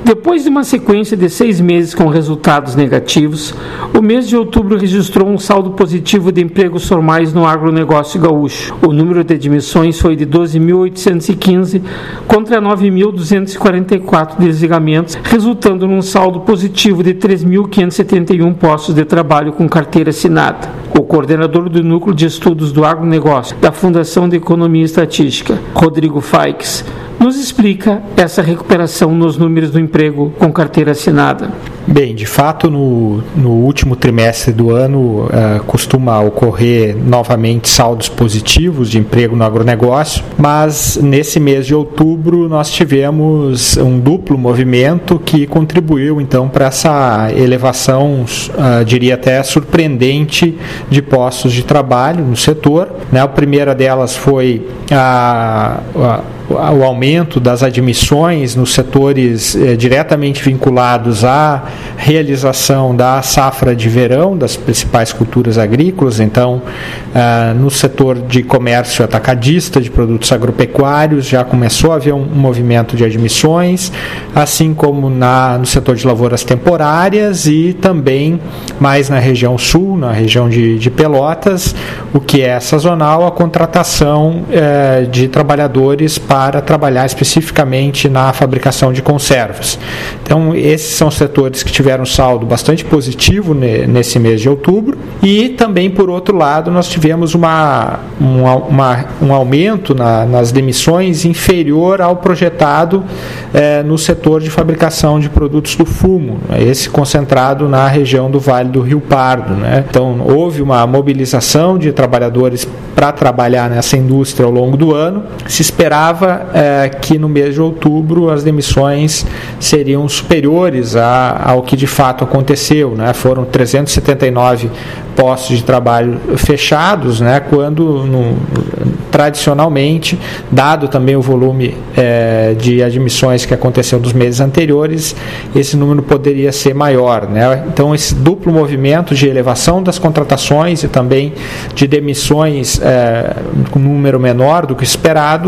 Depois de uma sequência de 6 meses com resultados negativos, o mês de outubro registrou um saldo positivo de empregos formais no agronegócio gaúcho. O número de admissões foi de 12.815 contra 9.244 desligamentos, resultando num saldo positivo de 3.571 postos de trabalho com carteira assinada. O coordenador do Núcleo de Estudos do Agronegócio da Fundação de Economia e Estatística, Rodrigo Faix, nos explica essa recuperação nos números do emprego com carteira assinada. Bem, de fato, no último trimestre do ano costuma ocorrer novamente saldos positivos de emprego no agronegócio, mas nesse mês de outubro nós tivemos um duplo movimento que contribuiu então para essa elevação, diria até surpreendente, de postos de trabalho no setor. A primeira delas foi o aumento das admissões nos setores diretamente vinculados à realização da safra de verão das principais culturas agrícolas. Então, no setor de comércio atacadista de produtos agropecuários já começou a haver um movimento de admissões, assim como no setor de lavouras temporárias e também mais na região sul, na região de Pelotas, o que é sazonal, a contratação de trabalhadores para trabalhar especificamente na fabricação de conservas. Então, esses são setores que tiveram saldo bastante positivo nesse mês de outubro. E também, por outro lado, nós tivemos um aumento nas demissões inferior ao projetado no setor de fabricação de produtos do fumo, esse concentrado na região do Vale do Rio Pardo. Então, houve uma mobilização de trabalhadores para trabalhar nessa indústria ao longo do ano. Se esperava que no mês de outubro as demissões seriam superiores ao que de fato aconteceu. Foram 379 postos de trabalho fechados, quando tradicionalmente, dado também o volume de admissões que aconteceu nos meses anteriores, esse número poderia ser maior. Então, esse duplo movimento de elevação das contratações e também de demissões com número menor do que esperado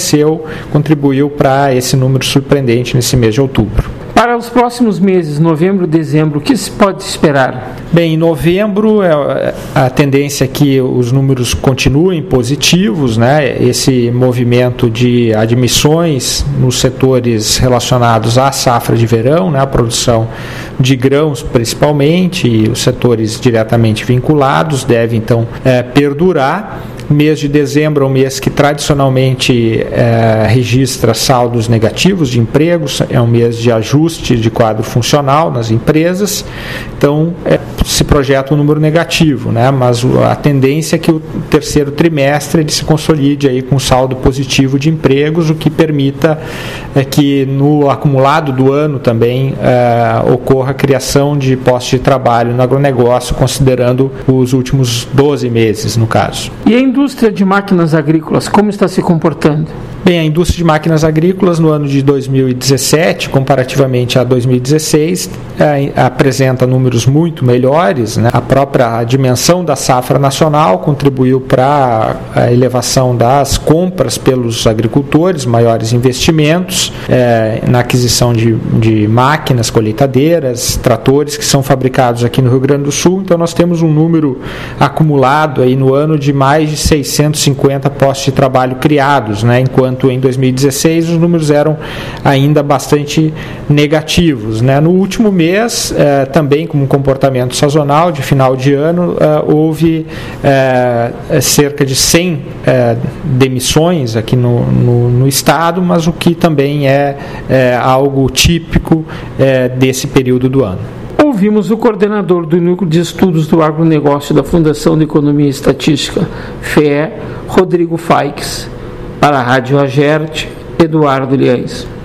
contribuiu para esse número surpreendente nesse mês de outubro. Para os próximos meses, novembro e dezembro, o que se pode esperar? Bem, em novembro a tendência é que os números continuem positivos, Esse movimento de admissões nos setores relacionados à safra de verão, a produção de grãos principalmente, e os setores diretamente vinculados deve então perdurar. Mês de dezembro é um mês que tradicionalmente registra saldos negativos de empregos, é um mês de ajuste de quadro funcional nas empresas, então se projeta um número negativo, mas a tendência é que o terceiro trimestre ele se consolide aí com saldo positivo de empregos, o que permita que no acumulado do ano também ocorra a criação de postos de trabalho no agronegócio, considerando os últimos 12 meses, no caso. E a indústria de máquinas agrícolas, como está se comportando? Bem, a indústria de máquinas agrícolas no ano de 2017, comparativamente a 2016, apresenta números muito melhores. A própria dimensão da safra nacional contribuiu para a elevação das compras pelos agricultores, maiores investimentos na aquisição de máquinas, colheitadeiras, tratores que são fabricados aqui no Rio Grande do Sul. Então, nós temos um número acumulado aí no ano de mais de 650 postos de trabalho criados, enquanto em 2016 os números eram ainda bastante negativos. No último mês, também como um comportamento sazonal de final de ano, houve cerca de 100 demissões aqui no estado, mas o que também é algo típico desse período do ano. Ouvimos o coordenador do Núcleo de Estudos do Agronegócio da Fundação de Economia e Estatística, FEE, Rodrigo Faix. Para a Rádio Agerte, Eduardo Liães.